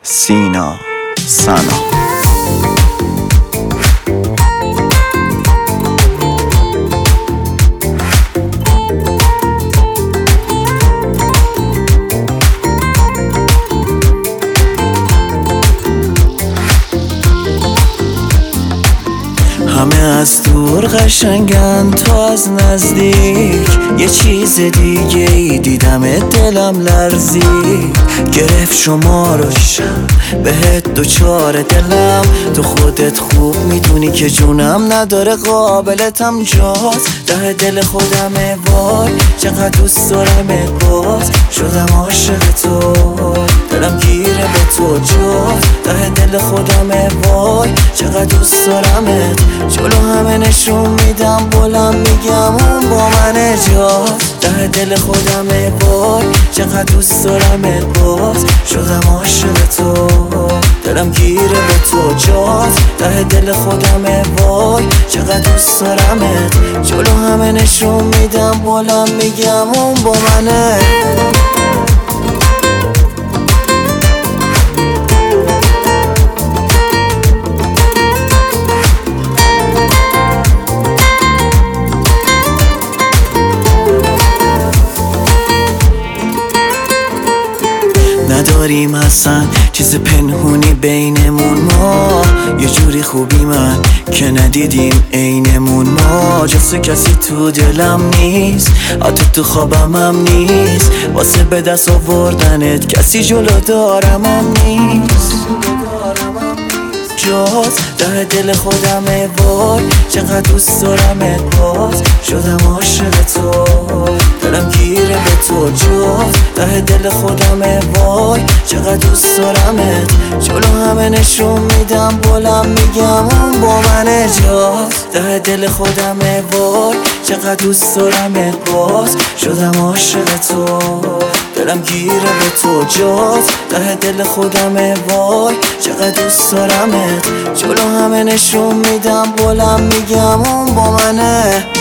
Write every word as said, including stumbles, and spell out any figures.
سینا سنا. همه از دور قشنگن، تو از نزدیک یه چیز دیگه ای دیدم، دلم لرزید. گرفت شمارشم بهت دوچار دلم، تو خودت خوب میدونی که جونم نداره قابلتم جات. ده دل خودمه وای چقدر دوست دارمت، باز شدم عاشق تو، دلم گیره به تو جات. ده دل خودمه وای چقدر دوست دارمت، جلو همه نشون میدم بلند میگم اون با من جات. ده دل خودمه وای چقدر دوست دارمت، باز شدم عاشق تو، دلم گیره به تو جات. ده دل خودمه وای چقدر دوست دارمت، جلو همه نشون میدم بلند میگم اون با منه. نداریم اصلا چیز پنهونی بینمون، ما یه جوری خوبی من که ندیدیم عینمون. ما جز کسی تو دلم نیست، حتی تو خوابم هم نیست، واسه به دست آوردنت کسی جلو دارم هم نیست جات. ده دل خودمه وای چقدر دوست دارمت، باز شدم عاشق تو، دلم گیره به تو جات. ده دل خودمه وای چقدر دوست دارمت، جلو همه نشون میدم بلند میگم اون با من جات. ده دل خودمه وای چقدر دوست دارمت، باز شدم عاشق تو، دلم گیره به تو جات. ده دل خودمه وای چقدر دوست دارمت، جلو همه نشون میدم بلند میگم اون با منه.